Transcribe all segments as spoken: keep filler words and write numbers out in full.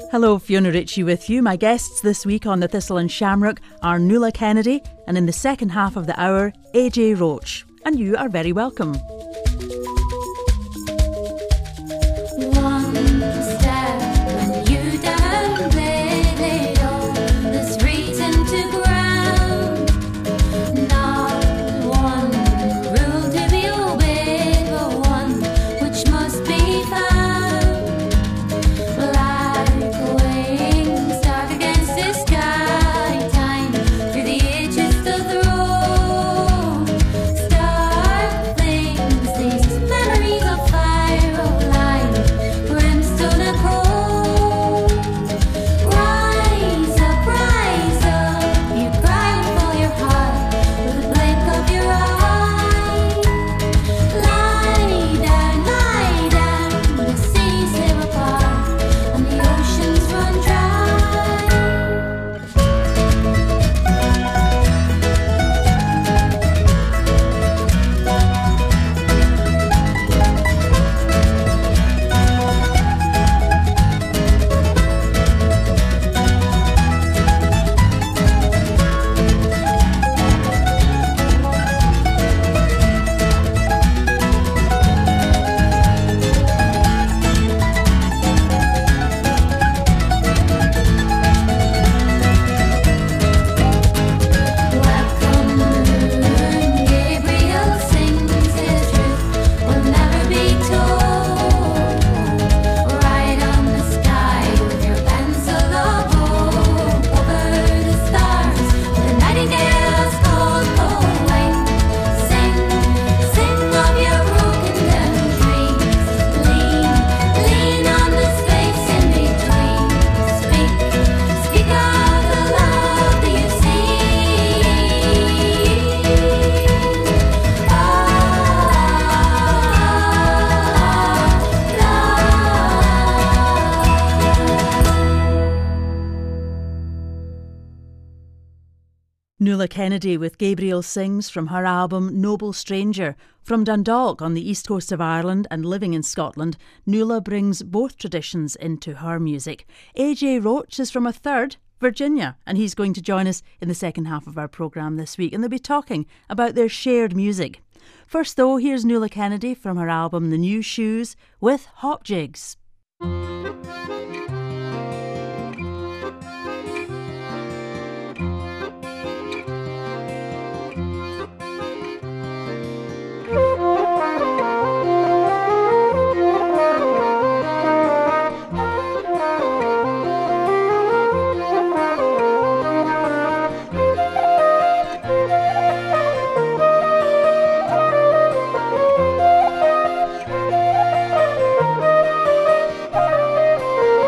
Hello, Fiona Ritchie with you. My guests this week on The Thistle and Shamrock are Nuala Kennedy, and in the second half of the hour, A J Roach. And you are very welcome. Nuala Kennedy with Gabriel Sings from her album Noble Stranger. From Dundalk on the east coast of Ireland and living in Scotland, Nuala brings both traditions into her music. A J Roach is from a third, Virginia, and he's going to join us in the second half of our programme this week, and they'll be talking about their shared music. First though, here's Nuala Kennedy from her album The New Shoes with Hop Jigs. Thank you.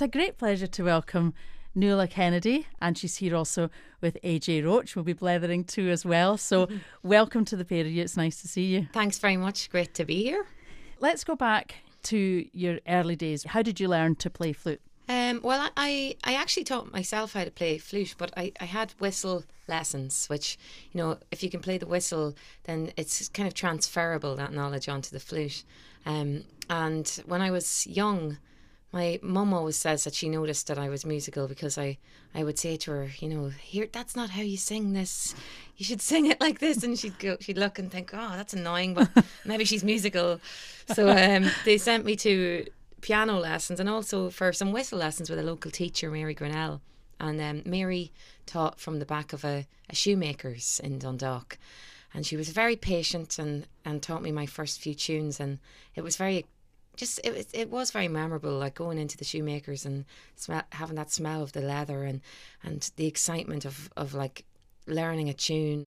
a great pleasure to welcome Nuala Kennedy, and she's here also with A J Roach. We'll be blethering too as well. So welcome to the pair of you. It's nice to see you. Thanks very much. Great to be here. Let's go back to your early days. How did you learn to play flute? Um, well, I, I actually taught myself how to play flute, but I, I had whistle lessons, which, you know, if you can play the whistle, then it's kind of transferable, that knowledge, onto the flute. Um, and when I was young, my mum always says that she noticed that I was musical because I, I would say to her, you know, here, that's not how you sing this. You should sing it like this. And she'd go, she'd look and think, oh, that's annoying, but maybe she's musical. So um, they sent me to piano lessons and also for some whistle lessons with a local teacher, Mary Grinnell. And um, Mary taught from the back of a, a shoemaker's in Dundalk. And she was very patient and, and taught me my first few tunes. And it was very Just it was it was very memorable, like going into the shoemakers and smell, having that smell of the leather and, and the excitement of, of like learning a tune.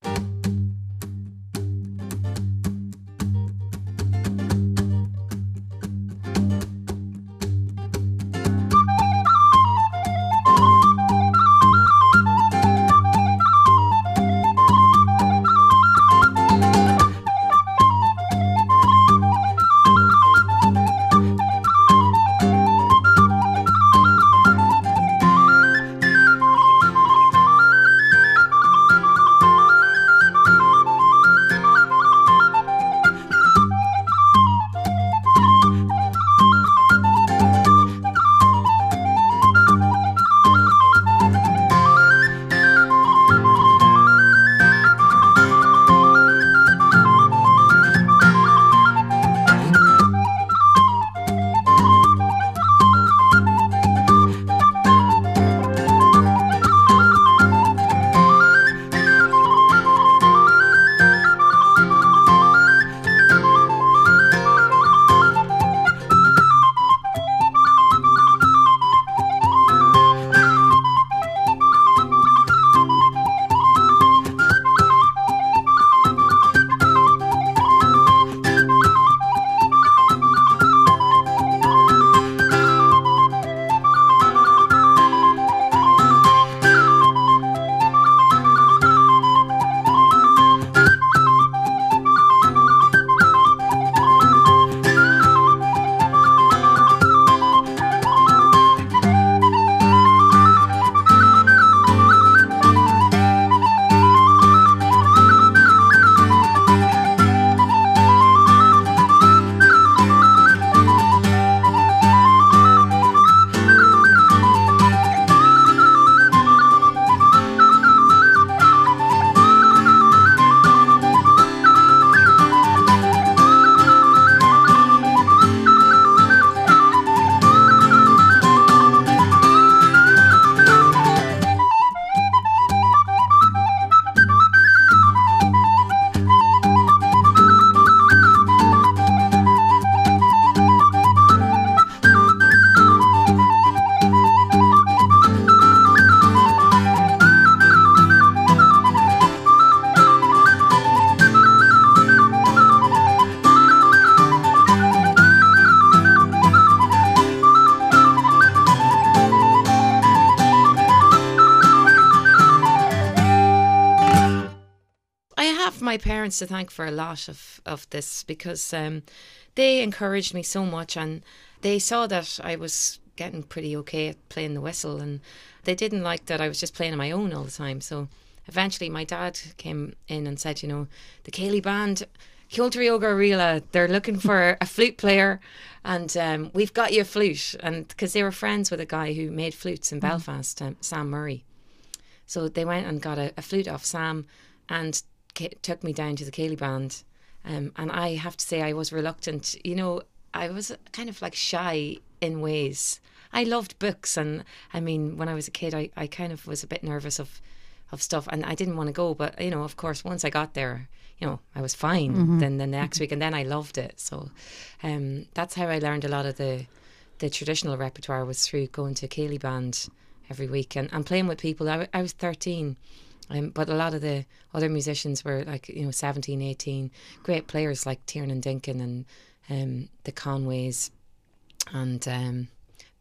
My parents to thank for a lot of, of this because um, they encouraged me so much and they saw that I was getting pretty okay at playing the whistle and they didn't like that I was just playing on my own all the time. So eventually my dad came in and said, you know, the Cayley band, Kiltrioga Rila, they're looking for a flute player and um, we've got you a flute. And because they were friends with a guy who made flutes in Belfast, um, Sam Murray. So they went and got a, a flute off Sam and took me down to the Cayley band um, and I have to say I was reluctant. You know, I was kind of like shy in ways. I loved books and I mean when I was a kid I, I kind of was a bit nervous of, of stuff and I didn't want to go, but you know, of course once I got there, you know, I was fine. Mm-hmm. Then the next week and then I loved it. So um, that's how I learned a lot of the the traditional repertoire was through going to Cayley band every week and, and playing with people. I, I was thirteen. Um, but a lot of the other musicians were like, you know, seventeen, eighteen, great players like Tiernan Dinkin and um, the Conways and um,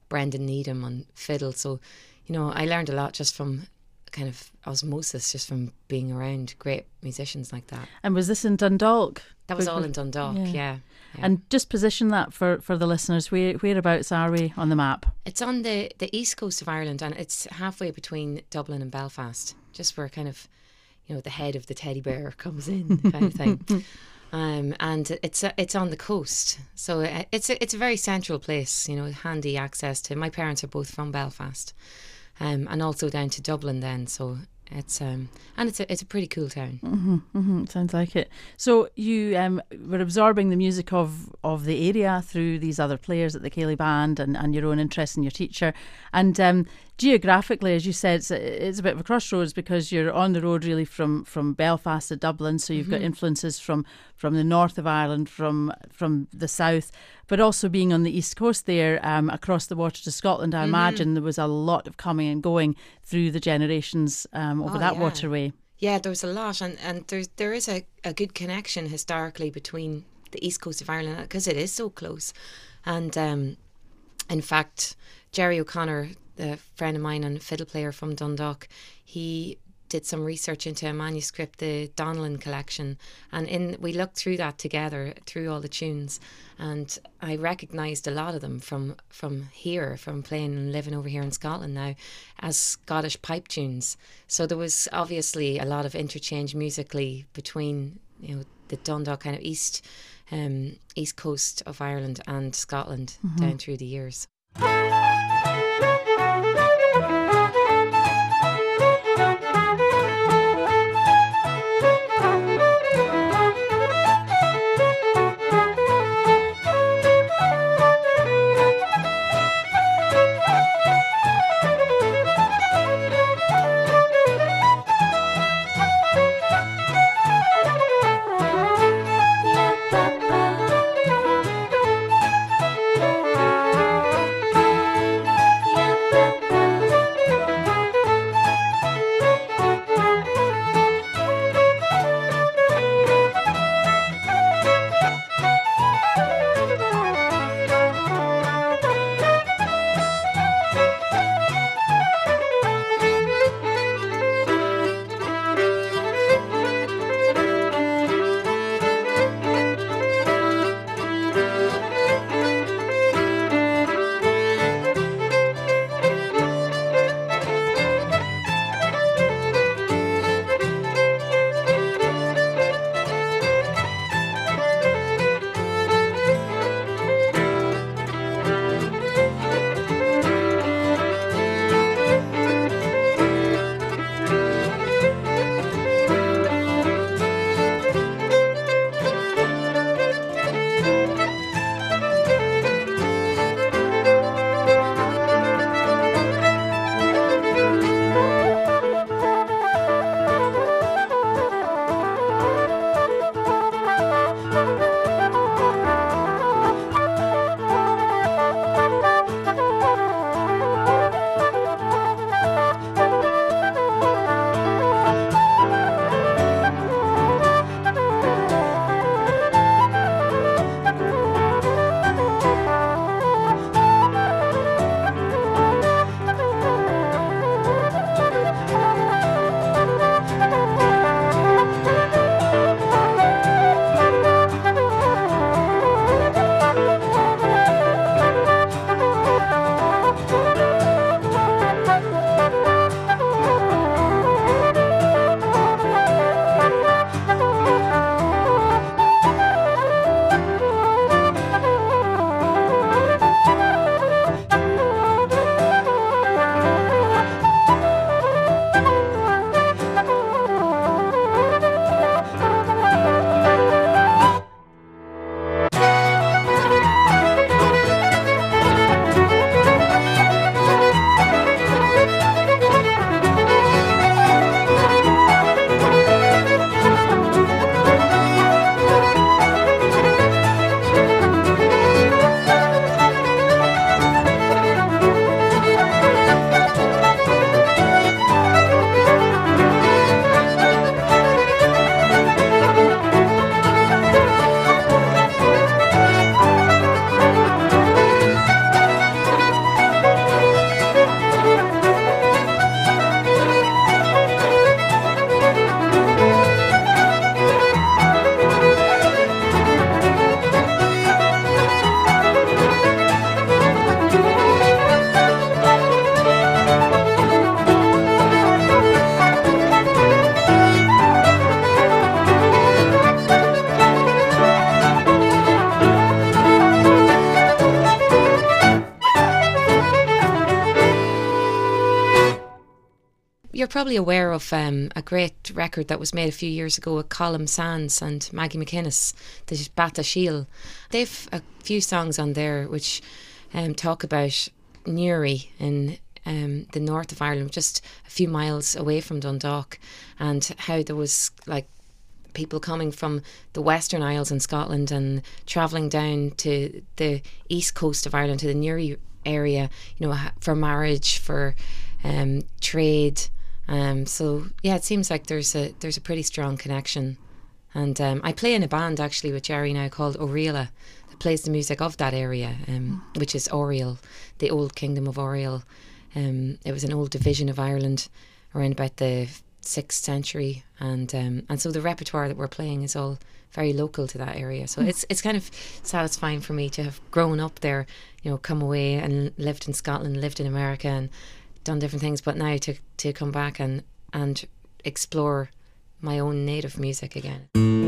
Brendan Needham on fiddle. So, you know, I learned a lot just from kind of osmosis, just from being around great musicians like that. And was this in Dundalk? That was all in Dundalk, yeah. yeah, yeah. And just position that for, for the listeners. Where, whereabouts are we on the map? It's on the, the east coast of Ireland, and it's halfway between Dublin and Belfast, just where kind of, you know, the head of the teddy bear comes in, kind of thing. Um, and it's it's on the coast, so it's a, it's a very central place, you know, handy access to. My parents are both from Belfast, um, and also down to Dublin then, so it's um and it's a it's a pretty cool town. Mm-hmm, mm-hmm, sounds like it. So you um were absorbing the music of, of the area through these other players at the Ceilidh Band, and, and your own interest in your teacher, and um geographically, as you said, it's a, it's a bit of a crossroads because you're on the road really from, from Belfast to Dublin, so you've mm-hmm. got influences from, from the north of Ireland, from from the south, but also being on the east coast there, um, across the water to Scotland. I mm-hmm. imagine there was a lot of coming and going through the generations um, over oh, that yeah. waterway. Yeah, there was a lot, and, and there's, there is a, a good connection historically between the east coast of Ireland, because it is so close. And um, in fact, Jerry O'Connor, a friend of mine and fiddle player from Dundalk, he did some research into a manuscript, the Donnellan collection, and in we looked through that together, through all the tunes, and I recognised a lot of them from from here, from playing and living over here in Scotland now, as Scottish pipe tunes. So there was obviously a lot of interchange musically between, you know, the Dundalk kind of east um, east coast of Ireland and Scotland mm-hmm. down through the years. probably aware of um, a great record that was made a few years ago with Colm Sands and Maggie McInnes, the Bata Shiel. They've a few songs on there which um, talk about Newry in um, the north of Ireland, just a few miles away from Dundalk, and how there was like people coming from the Western Isles in Scotland and travelling down to the east coast of Ireland, to the Newry area, you know, for marriage, for um, trade. Um, so yeah, it seems like there's a there's a pretty strong connection. And um, I play in a band actually with Jerry now called Oriela that plays the music of that area, um, which is Oriel, the old kingdom of Oriel. Um, it was an old division of Ireland around about the sixth century, and um, and so the repertoire that we're playing is all very local to that area. So mm. it's it's kind of satisfying for me to have grown up there, you know, come away and lived in Scotland, lived in America, and done different things, but now to to come back and and explore my own native music again.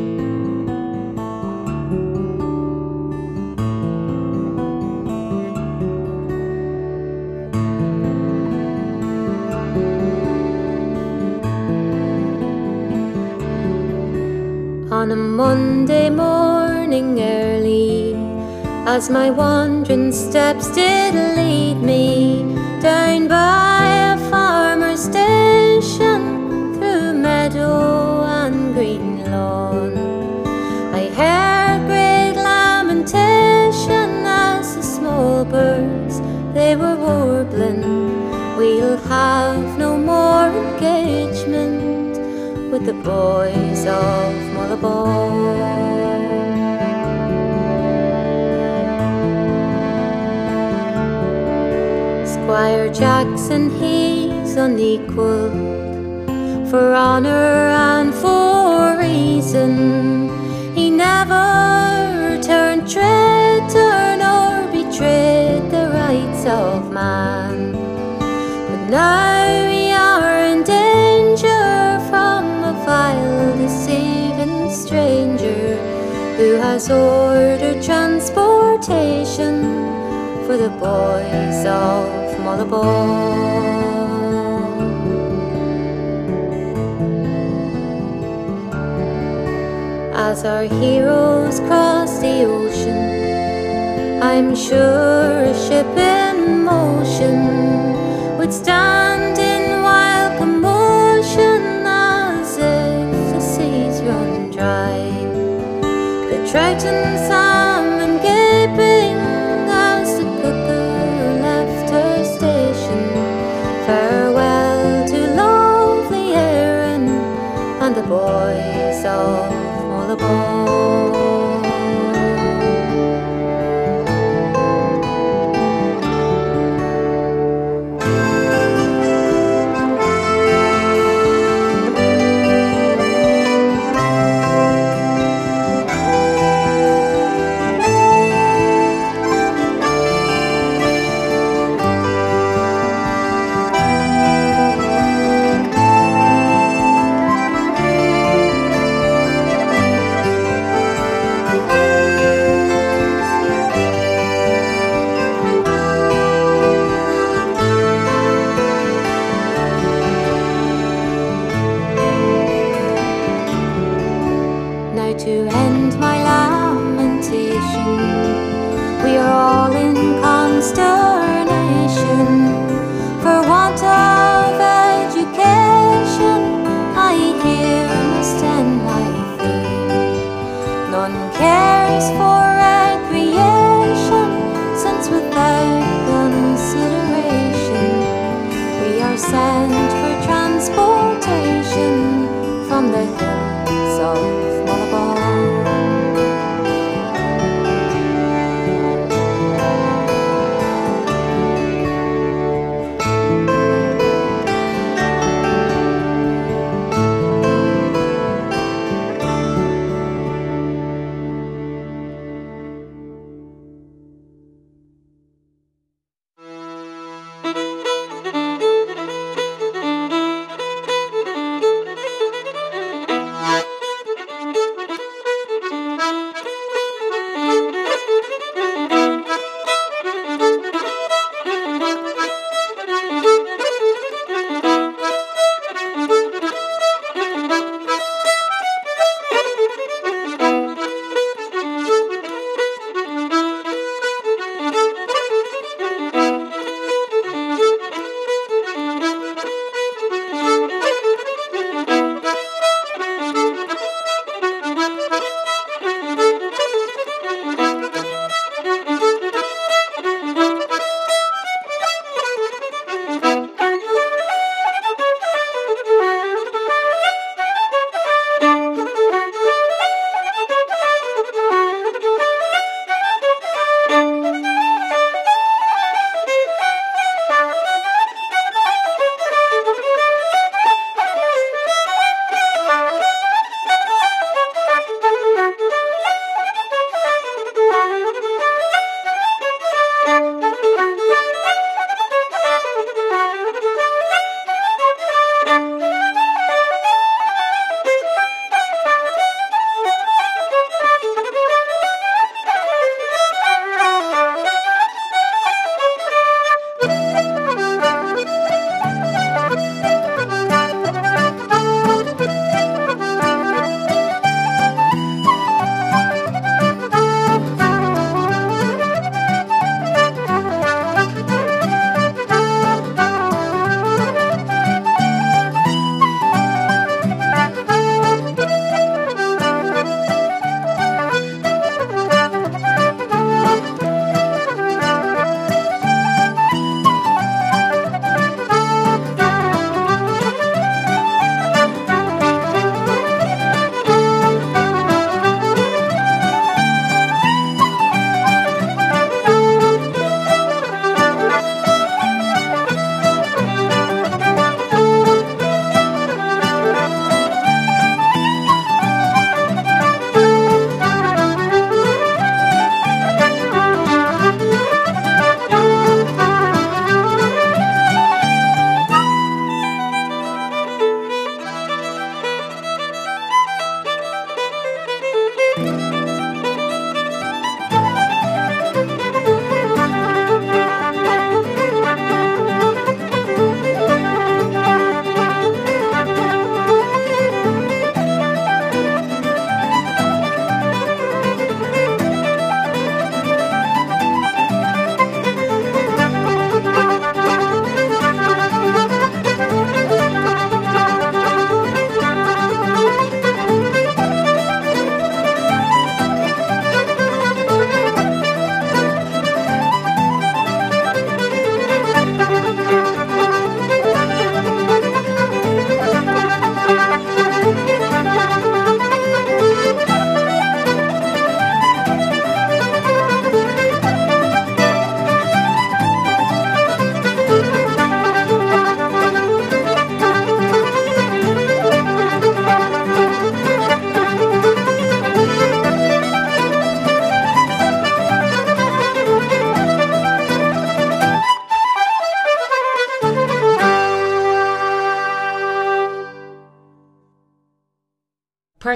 On a Monday morning early, as my wandering steps did lead me down by a farmer's station, through meadow and green lawn, I heard great lamentation as the small birds they were warbling. We'll have no more engagement with the boys of Mullabone. Squire Jackson, he's unequalled for honour and for reason. He never turned traitor nor betrayed the rights of man. But now we are in danger from a vile, deceiving stranger who has ordered transportation for the boys of Mullabone. As our heroes cross the ocean, I'm sure a ship in motion would stand in wild commotion as if the seas run dry. The trout and salmon gaping as the cooker left her station. Farewell to lovely Erin and the boys of Mullabone. To end my lamentation, we are all in consternation for want of education. I here must end my theme. None cares for recreation, since without consideration we are sent for transportation from the hills of Mullabone.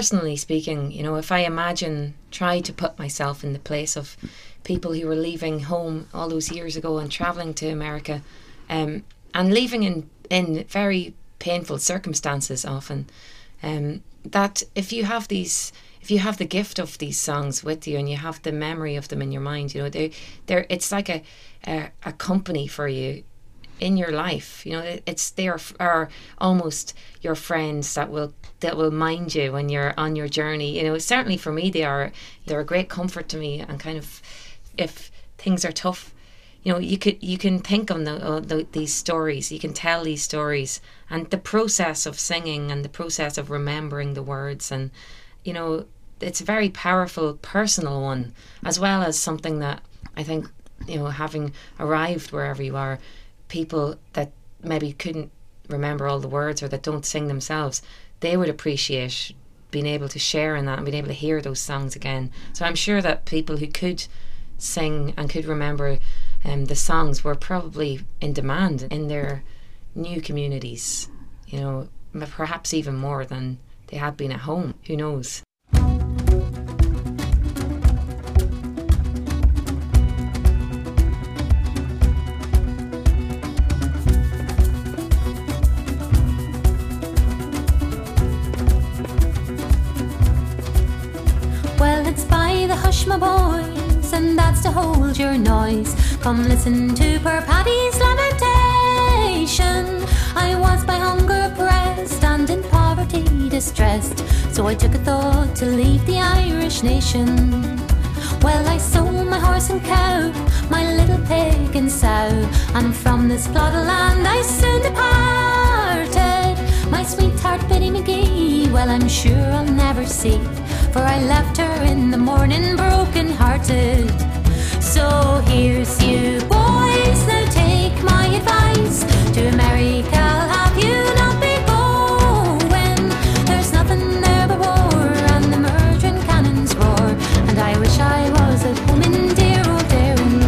personally speaking, you know, if I imagine, try to put myself in the place of people who were leaving home all those years ago and travelling to America, um, and leaving in, in very painful circumstances often, um, that if you have these, if you have the gift of these songs with you and you have the memory of them in your mind, you know, they they're it's like a, a a company for you in your life. You know, it's they are, are almost your friends that will that will mind you when you're on your journey. You know, certainly for me, they are they're a great comfort to me, and kind of if things are tough, you know, you could you can think on the, uh, the these stories, you can tell these stories, and the process of singing and the process of remembering the words, and you know, it's a very powerful personal one, as well as something that I think, you know, having arrived wherever you are, people that maybe couldn't remember all the words or that don't sing themselves, they would appreciate being able to share in that and being able to hear those songs again. So I'm sure that people who could sing and could remember um, the songs were probably in demand in their new communities, you know, perhaps even more than they had been at home. Who knows? Well, it's by the hush, my boys, and that's to hold your noise. Come listen to poor Paddy's lamentation. I was by hunger oppressed and in poverty distressed, so I took a thought to leave the Irish nation. Well, I sold my horse and cow, my little pig and sow, and from this plot of land I soon departed. My sweetheart Biddy McGee, well, I'm sure I'll never see, for I left her in the morning broken hearted. So here's you boys, now take my advice. To America I'll have you not be going. There's nothing there but war and the murdering cannons roar, and I wish I was at home in dear old Derry.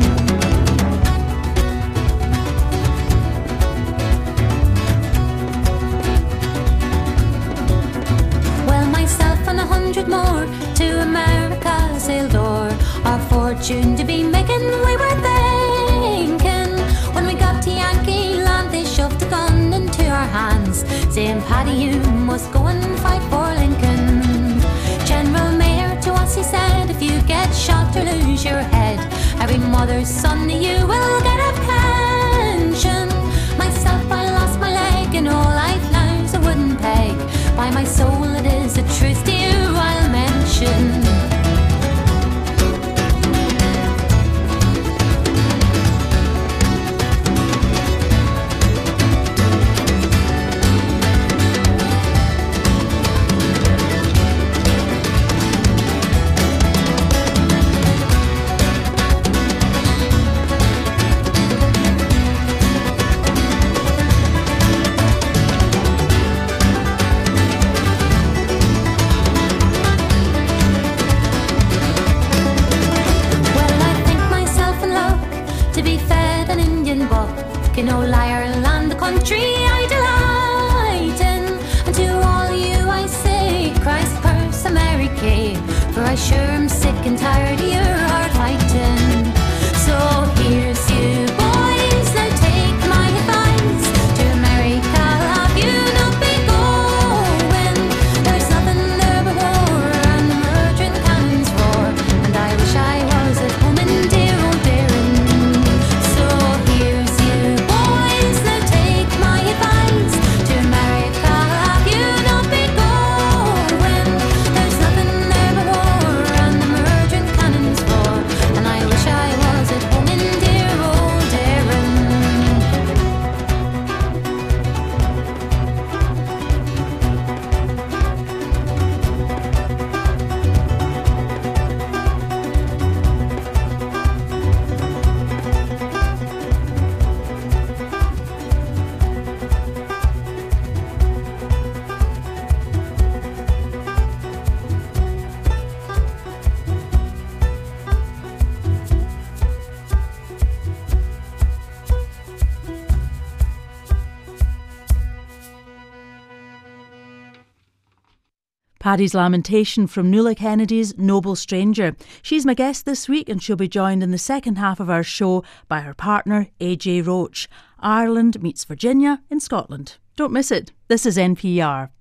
Well, myself and a hundred more to America sailed o'er, our fortune to be making we were thinking. When we got to Yankee land they shoved a gun into our hands, saying, Paddy, you must go and fight for Lincoln. General Mayor to us he said, if you get shot or lose your head, every mother's son of you will get a pension. Myself, I lost my leg, and all life now's a wooden peg. By my soul, it is a truth to you I'll mention. In old Ireland, the country I delight in, and to all you I say, Christ curse America, for I sure am sick and tired of your hard fighting. So here's you boys, now take my advice. To America I'll have you not be going. There's nothing there but war and the murdering cannons roar, and I wish I was at home in dear old Derry. So here's you boys, now take my advice. To America I'll have you not be going. There's nothing there but war and the murdering cannons roar, Paddy's Lamentation from Nuala Kennedy's Noble Stranger. She's my guest this week and she'll be joined in the second half of our show by her partner A J Roach. Ireland meets Virginia in Scotland. Don't miss it. This is N P R.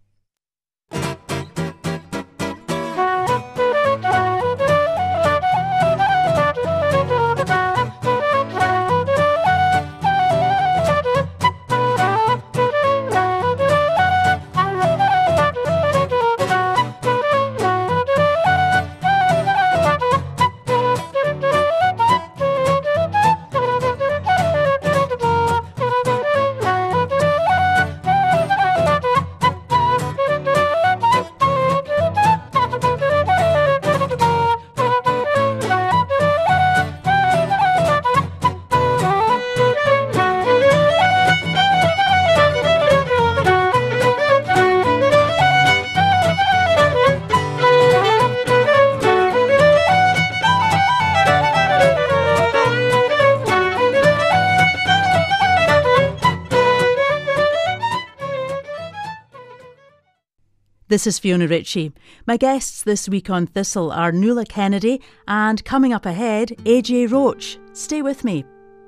This is Fiona Ritchie. My guests this week on Thistle are Nuala Kennedy and, coming up ahead, A J Roach. Stay with me.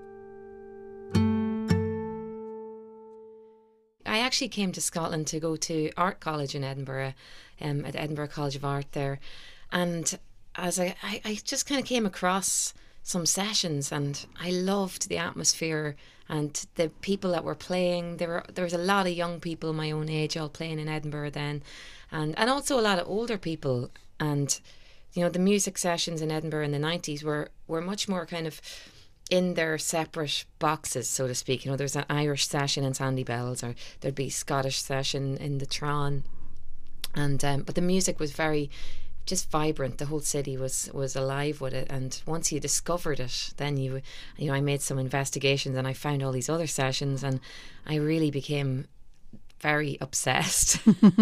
I actually came to Scotland to go to art college in Edinburgh, um, at Edinburgh College of Art there. And as I, I, I just kind of came across some sessions and I loved the atmosphere and the people that were playing. There were there was a lot of young people my own age all playing in Edinburgh then, and and also a lot of older people. And you know, the music sessions in Edinburgh in the nineties were were much more kind of in their separate boxes, so to speak. You know, there's an Irish session in Sandybells, or there'd be Scottish session in the Tron, and um, but the music was very just vibrant. The whole city was was alive with it, and once you discovered it, then you you know I made some investigations and I found all these other sessions, and I really became very obsessed.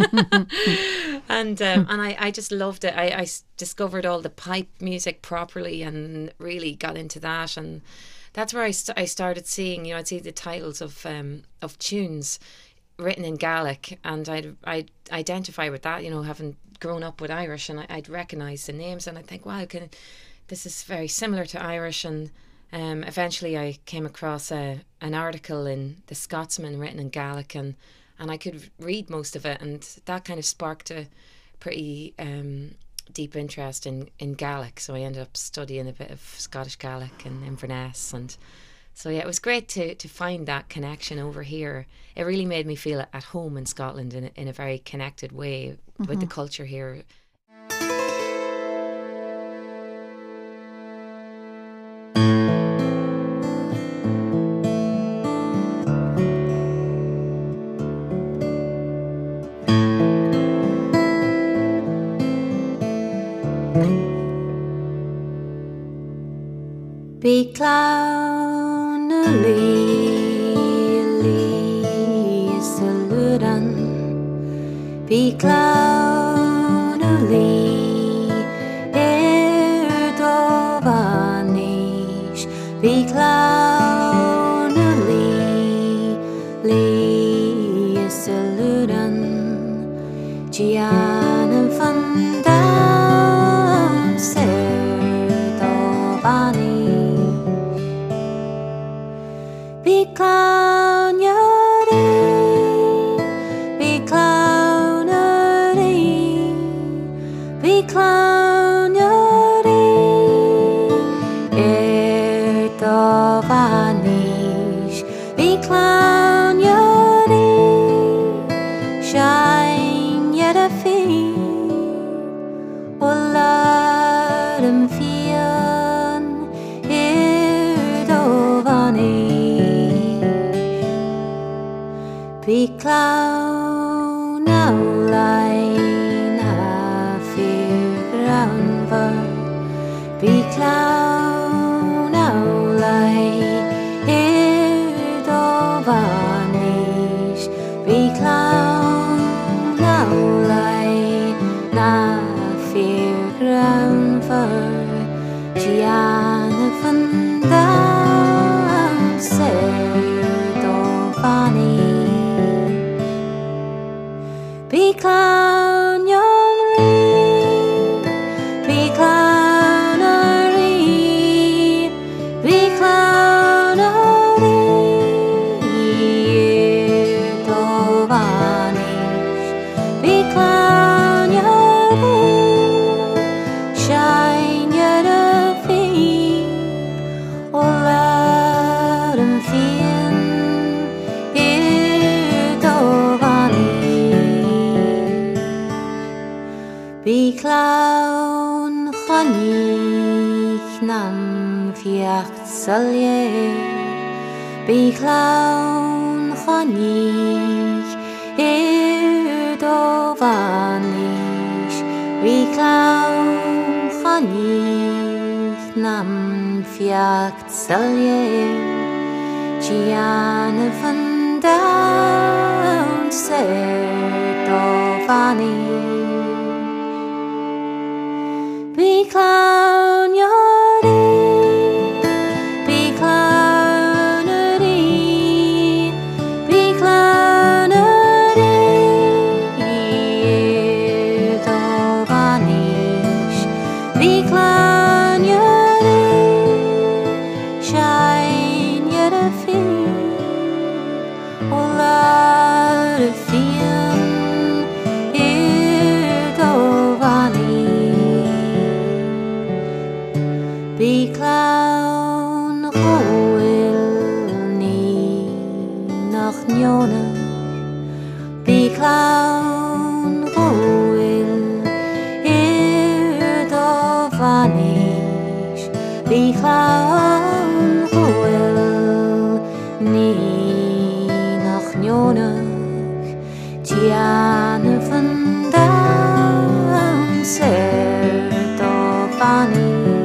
and um, and I, I just loved it. I, I discovered all the pipe music properly and really got into that, and that's where I, st- I started seeing, you know, I'd see the titles of um, of tunes written in Gaelic, and I'd I'd identify with that, you know, having grown up with Irish, and I, I'd recognise the names, and I'd think, wow, can, this is very similar to Irish. And um, eventually I came across a, an article in The Scotsman written in Gaelic, and, and I could read most of it, and that kind of sparked a pretty um, deep interest in, in Gaelic. So I ended up studying a bit of Scottish Gaelic and Inverness, and so yeah, it was great to, to find that connection over here. It really made me feel at home in Scotland in a, in a very connected way with mm-hmm. the culture here. Be clown is a ludan. Be clown er dovanish. Be clown is a ludan. Gianna van Dam ser dovanish. Be clown be clownery, be clownery, er dovanish, be clownery, shine yet a fee, olar em fian, er dovanish. Be clown now line a fear round. Be clown now line er dovanish. Be clown now line na fear round. Gianna van Dam ser dovanish. Be clown your Bí clown chanich nam fiacht salye. Bí clown chanich ir do vanish. Bí clown chanich nam fiacht salye. Gianna van down ser do vanish. Bí clown yori, bí clownery, bí clownery, do vanish. Bí clown yori, shine yet a feet, oh lot of fear, do vanish. Bí clown roil ní nach niona. Bí clown roil ir do vanish. Bí clown roil ní nach niona. Gianna van down ser do vanish.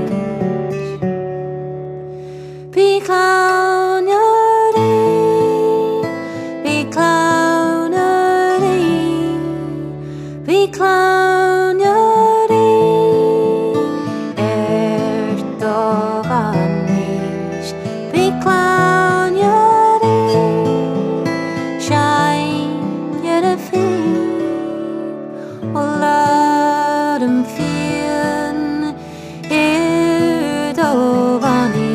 Bí clown yori, bí clownery, bí clown yori, er do vanish. Bí clown yori, shine yet a feet, oh lot em fearn, er do vanish.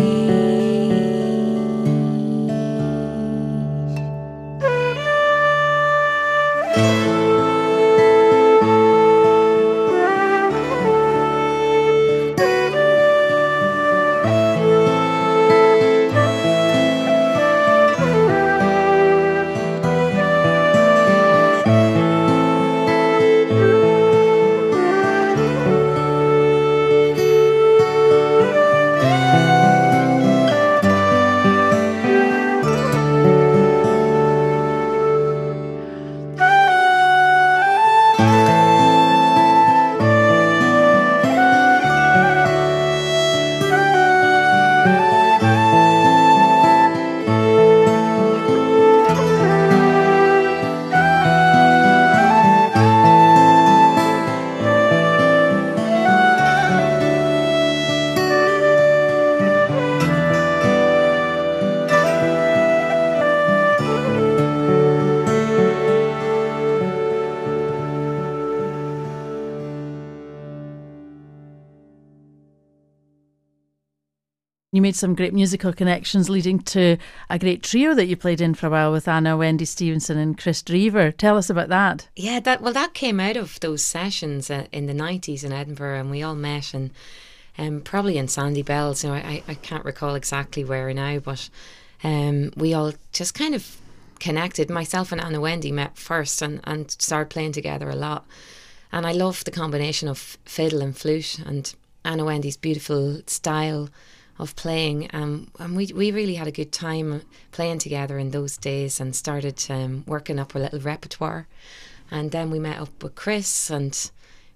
You made some great musical connections leading to a great trio that you played in for a while with Anna, Wendy Stevenson and Chris Drever. Tell us about that. Yeah, that well, that came out of those sessions uh, in the nineties in Edinburgh, and we all met and um, probably in Sandy Bells. You know, I, I can't recall exactly where now, but um, we all just kind of connected. Myself and Anna Wendy met first and, and started playing together a lot. And I love the combination of fiddle and flute and Anna Wendy's beautiful style of playing, um, and we we really had a good time playing together in those days and started um, working up a little repertoire. And then we met up with Chris and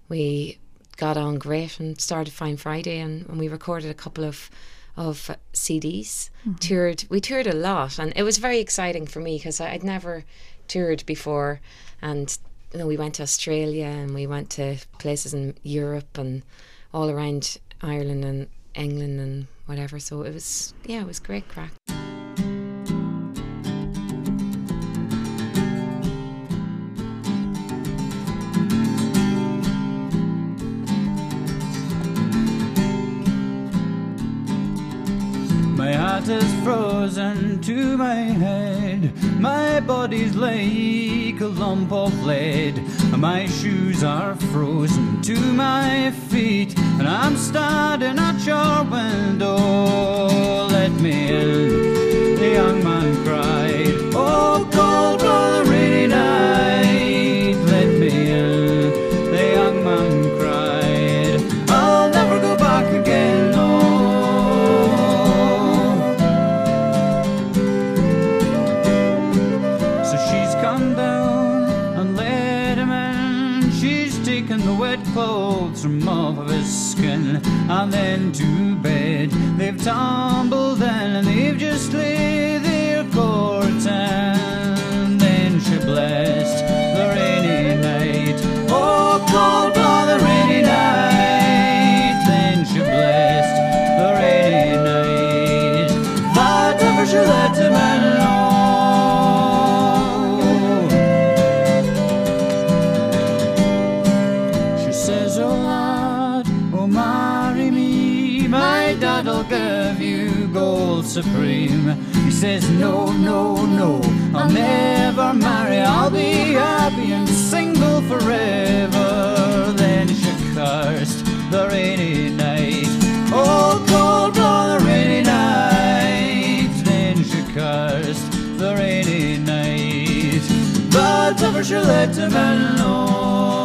we got on great and started Fine Friday, and, and we recorded a couple of of C Ds. Mm-hmm. Toured, we toured a lot, and it was very exciting for me because I'd never toured before. And you know, we went to Australia and we went to places in Europe and all around Ireland and England and whatever, so it was yeah it was great crack. My heart is frozen to my head, my body's like a lump of lead, my shoes are frozen to my feet, and I'm standing at your window. Let me in, the young man cried. Oh, cold was a rainy night. Let me in, the young man cried. clothes from off of his skin, and then to bed they've tumbled in, and they've just lay their courting. Then she blessed the rainy night, oh cold blow the rainy night. Then she blessed the rainy night, that ever she let him alone. Dad'll give you gold supreme. He says no, no, no, I'll never marry, I'll be happy and single forever. Then she cursed the rainy night, oh cold blow the rainy night. Then she cursed the rainy night, but never she let him alone.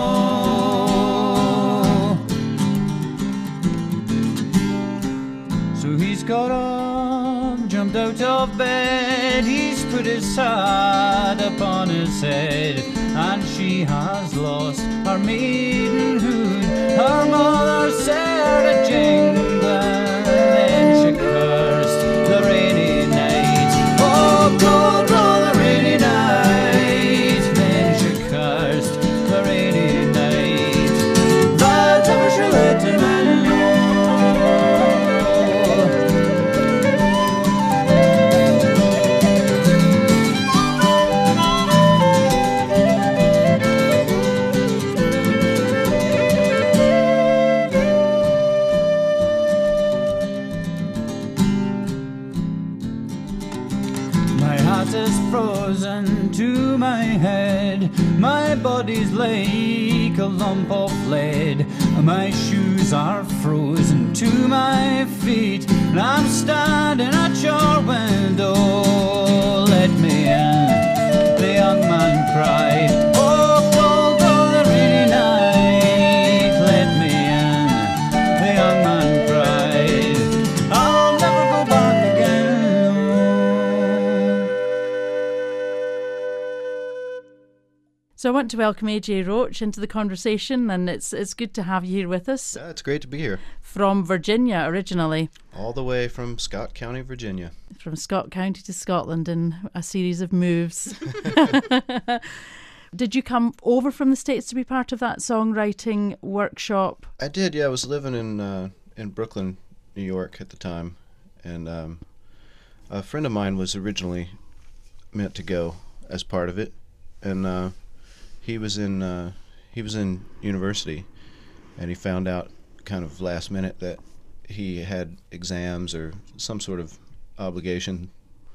He's got up, jumped out of bed, he's put his hat upon his head, and she has lost her maidenhood, her mother Sarah Jane Glenn. Then she cursed the rainy night, oh cold blow the rainy night. Then she cursed the rainy night, that ever she let him alone. Frozen to my head, my body's like a lump of lead, my shoes are frozen to my feet, and I'm standing at your window. Let me in, the young man cried, oh cold blow the rainy night. Let me in, the young man cried, I'll never go back again. So I want to welcome A J Roach into the conversation, and it's it's good to have you here with us. Yeah, it's great to be here. From Virginia originally. All the way from Scott County, Virginia. From Scott County to Scotland in a series of moves. Did you come over from the States to be part of that songwriting workshop? I did, yeah. I was living in uh, in Brooklyn, New York at the time, and um, a friend of mine was originally meant to go as part of it, and uh, he was in uh, he was in university, and he found out kind of last minute that he had exams or some sort of obligation,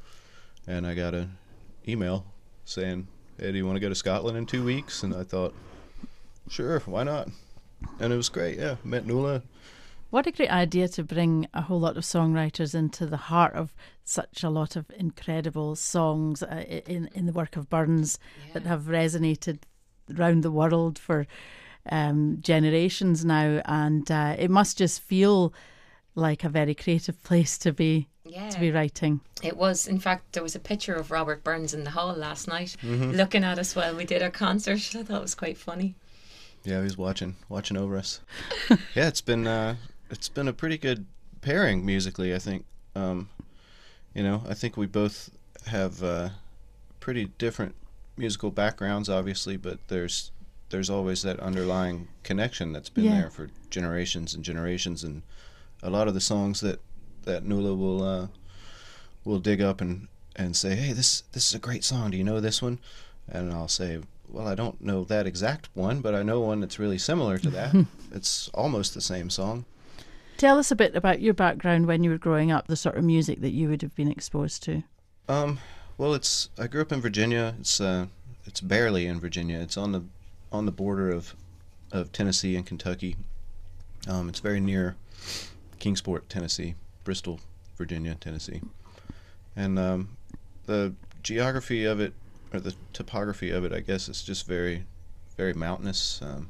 and I got an email saying, hey, do you want to go to Scotland in two weeks? And I thought, sure, why not? And it was great, yeah. Met Nuala. What a great idea to bring a whole lot of songwriters into the heart of such a lot of incredible songs uh, in, in the work of Burns yeah. that have resonated around the world for um, generations now. And uh, it must just feel like a very creative place to be yeah. to be writing. It was. In fact, there was a picture of Robert Burns in the hall last night mm-hmm. looking at us while we did our concert. I thought it was quite funny. Yeah, he was watching watching over us. yeah, it's been uh, it's been a pretty good pairing musically, I think. Um, you know, I think we both have uh, pretty different musical backgrounds, obviously, but there's there's always that underlying connection that's been yeah. there for generations and generations, and a lot of the songs that that Nuala will uh, will dig up and, and say, hey, this this is a great song. Do you know this one? And I'll say, well, I don't know that exact one, but I know one that's really similar to that. It's almost the same song. Tell us a bit about your background when you were growing up, the sort of music that you would have been exposed to. Um, well, it's I grew up in Virginia. It's uh, it's barely in Virginia. It's on the on the border of of Tennessee and Kentucky. Um, it's very near Kingsport, Tennessee, Bristol, Virginia, Tennessee, and um, the geography of it, or the topography of it, I guess, is just very, very mountainous. Um,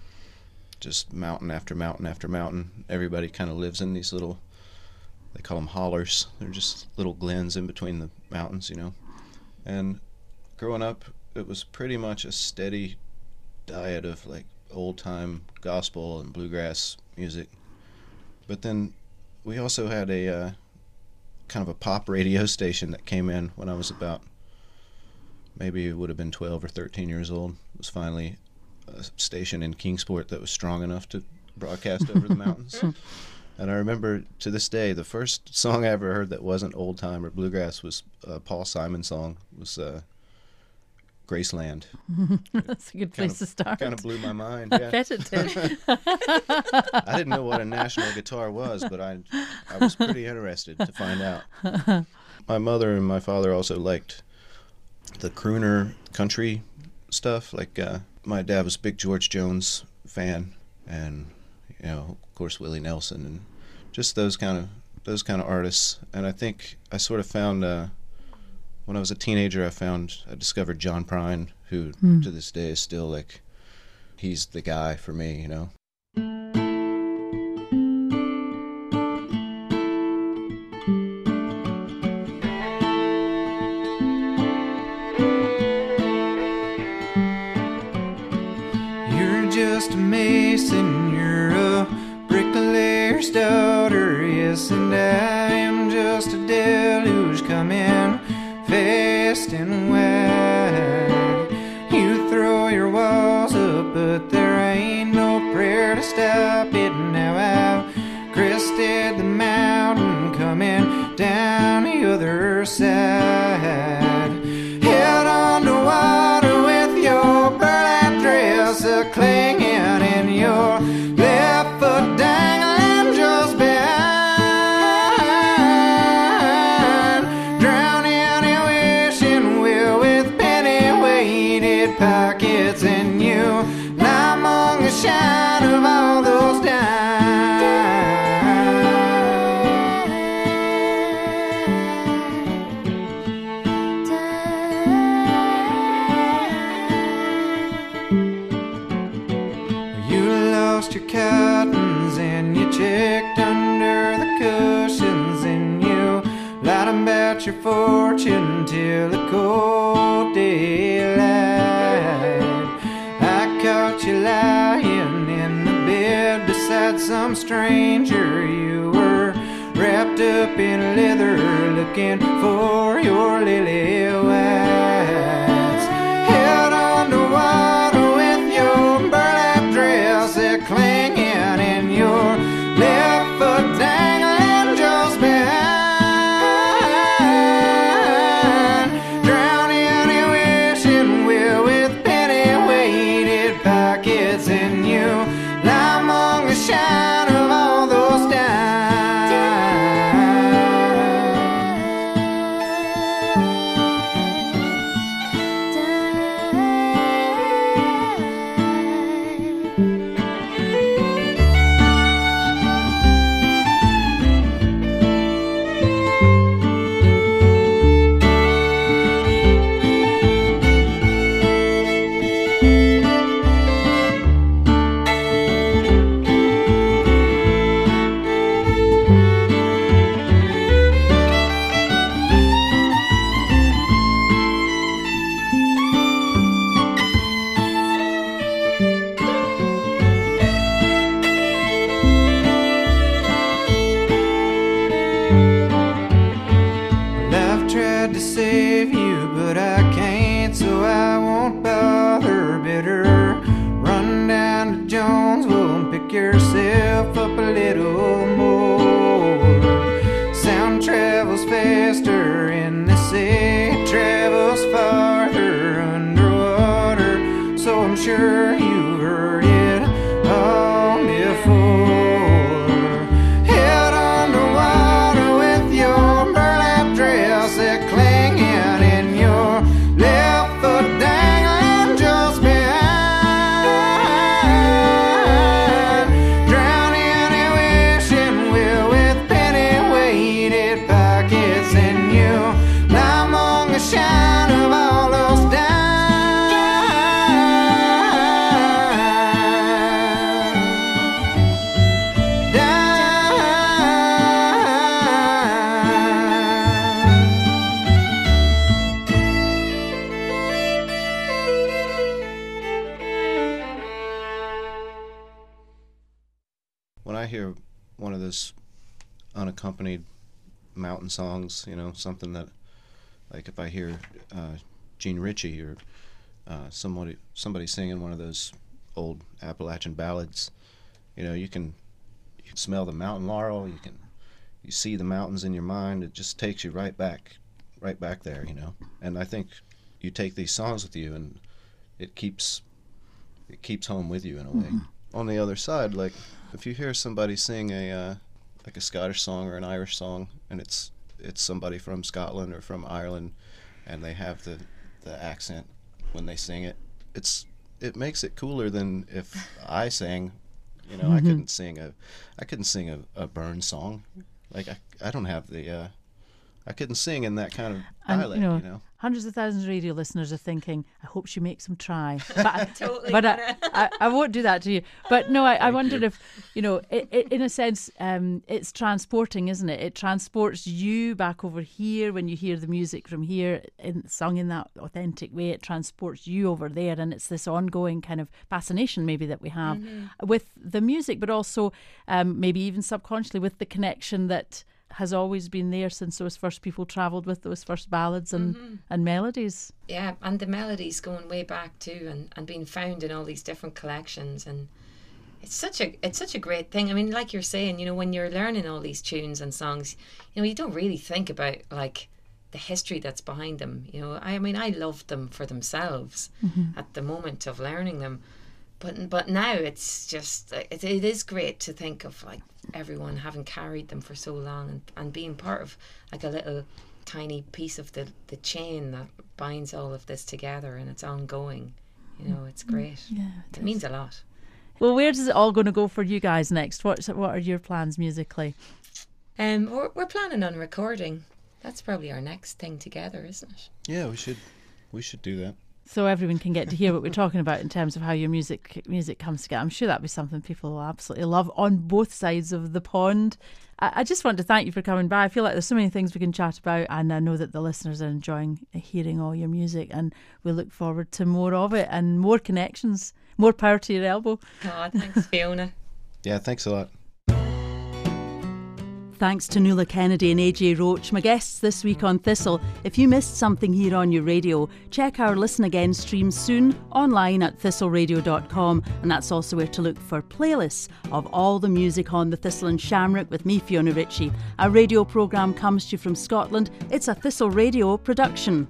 just mountain after mountain after mountain. Everybody kind of lives in these little, they call them hollers. They're just little glens in between the mountains, you know. And growing up, it was pretty much a steady diet of like old-time gospel and bluegrass music. But then we also had a uh, kind of a pop radio station that came in when I was about, maybe it would have been twelve or thirteen years old. It was finally a station in Kingsport that was strong enough to broadcast over the mountains. And I remember to this day, the first song I ever heard that wasn't old time or bluegrass was a Paul Simon song. It was uh, Graceland. That's a good place of, to start. Kind of blew my mind. I Yeah. bet it did. I didn't know what a national guitar was, but I I was pretty interested to find out. My mother and my father also liked the crooner country stuff. Like uh, my dad was a big George Jones fan, and you know, of course, Willie Nelson, and just those kind of those kind of artists. And I think I sort of found uh, when I was a teenager, I found I discovered John Prine, who Mm. to this day is still like he's the guy for me, you know. You're just a mason, you're a bricklayer's daughter, yes, and I am just a deluge coming fast and wide. You throw your walls up, but there ain't no prayer to stop it. Now I've crested the mountain, coming down the other side. Held on to water with your burlap dress a clinging in your left foot dangling just behind. Drowning your wishing well with penny weighted pockets, and you lie among the shine of all those dimes. You lost your cottons and you checked under the cushions, and you lied about your fortune till the cold daylight. I caught you lying in the bed beside some stranger. You were wrapped up in leather looking for your lily whites. Held on to water with your burlap dress a clinging in your left foot dangling just behind. Drowning your wishing well with penny weighted pockets, and you lie among the shine of all those I've tried to save you, but I can't, so I won't bother. Better run down to Jonesville and pick yourself up a little more. Sound travels faster and they say it travels farther underwater, so I'm sure you've heard it all before. Held on to water with your burlap dress a clinging in your left foot dangling just behind. Drowning your wishing well with penny weighted pockets, and you lie among the shine of all those dimes. when I hear one of those unaccompanied mountain songs, you know, something that, like if I hear uh, Gene Ritchie or uh, somebody somebody singing one of those old Appalachian ballads, you know, you can you can smell the mountain laurel, you can you see the mountains in your mind. It just takes you right back, right back there, you know. And I think you take these songs with you, and it keeps it keeps home with you in a way. Mm-hmm. On the other side, like if you hear somebody sing a uh, like a Scottish song or an Irish song, and it's it's somebody from Scotland or from Ireland, and they have the the accent when they sing it, it's it makes it cooler than if I sang. You know, mm-hmm. I couldn't sing a I couldn't sing a, a Burns song. Like I I don't have the uh, I couldn't sing in that kind of dialect. And, you know, you know, hundreds of thousands of radio listeners are thinking, I hope she makes them try. But, totally but I, I, I won't do that to you. But no, I, I wondered you. if, you know, it, it, in a sense, um, it's transporting, isn't it? It transports you back over here when you hear the music from here in, sung in that authentic way. It transports you over there, and it's this ongoing kind of fascination maybe that we have mm-hmm. with the music, but also um, maybe even subconsciously with the connection that has always been there since those first people travelled with those first ballads and, mm-hmm. and melodies. Yeah, and the melodies going way back too, and, and being found in all these different collections, and it's such a it's such a great thing. I mean, like you're saying, you know, when you're learning all these tunes and songs, you know, you don't really think about like the history that's behind them. You know, I mean, I loved them for themselves mm-hmm. at the moment of learning them. But but now it's just, it, it is great to think of like everyone having carried them for so long and, and being part of like a little tiny piece of the, the chain that binds all of this together, and it's ongoing. You know, it's great. Yeah, it, it means a lot. Well, where does it all going to go for you guys next? What's, what are your plans musically? Um, we're, we're planning on recording. That's probably our next thing together, isn't it? Yeah, we should we should do that. So everyone can get to hear what we're talking about in terms of how your music music comes together. I'm sure that'd be something people will absolutely love on both sides of the pond. I, I just want to thank you for coming by. I feel like there's so many things we can chat about, and I know that the listeners are enjoying hearing all your music, and we look forward to more of it and more connections. More power to your elbow. Oh, thanks, Fiona. Yeah, thanks a lot. Thanks to Nuala Kennedy and A J Roach, my guests this week on Thistle. If you missed something here on your radio, check our Listen Again stream soon online at thistle radio dot com, and that's also where to look for playlists of all the music on the Thistle and Shamrock with me, Fiona Ritchie. Our radio programme comes to you from Scotland. It's a Thistle Radio production.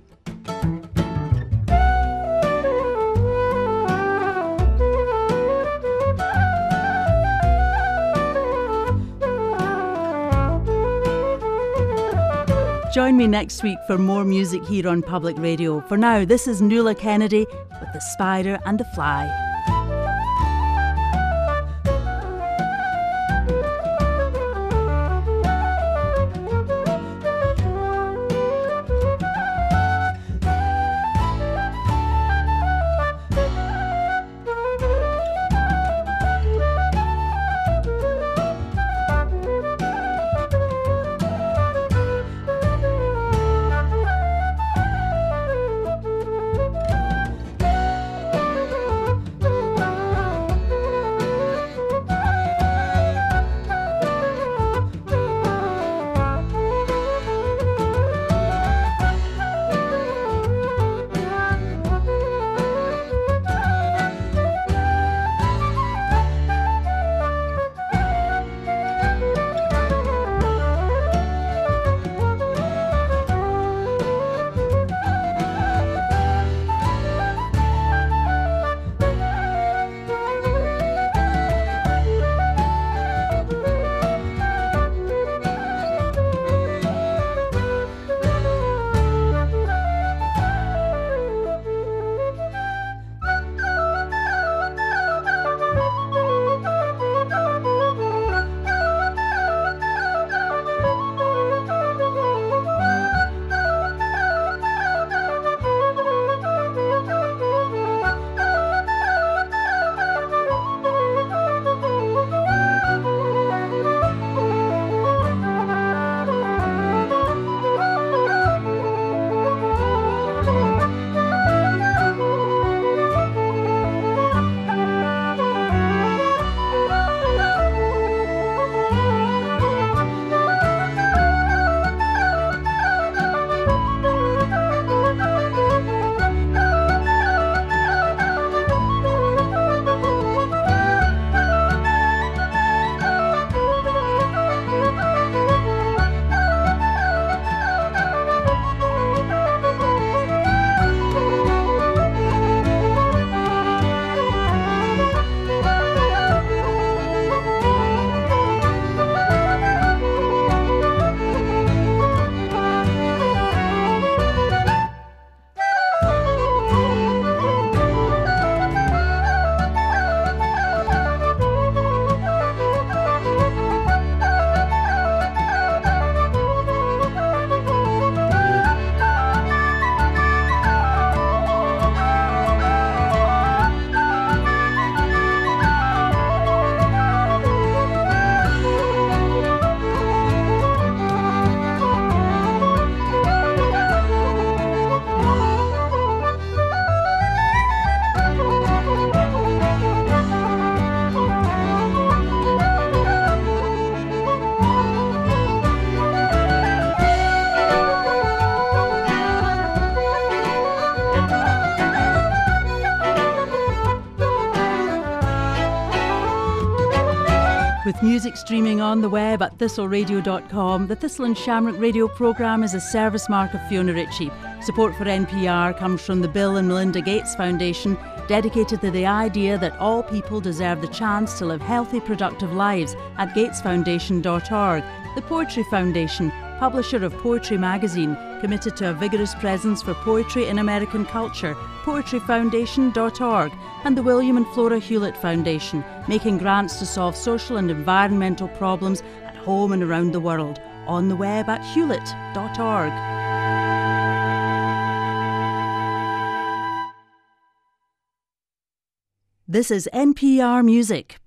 Join me next week for more music here on Public Radio. For now, this is Nuala Kennedy with The Spider and the Fly. With music streaming on the web at thistle radio dot com, the Thistle and Shamrock radio programme is a service mark of Fiona Ritchie. Support for N P R comes from the Bill and Melinda Gates Foundation, dedicated to the idea that all people deserve the chance to live healthy, productive lives, at gates foundation dot org. The Poetry Foundation, publisher of Poetry magazine, committed to a vigorous presence for poetry in American culture, poetry foundation dot org, and the William and Flora Hewlett Foundation, making grants to solve social and environmental problems at home and around the world, on the web at hewlett dot org. This is N P R Music.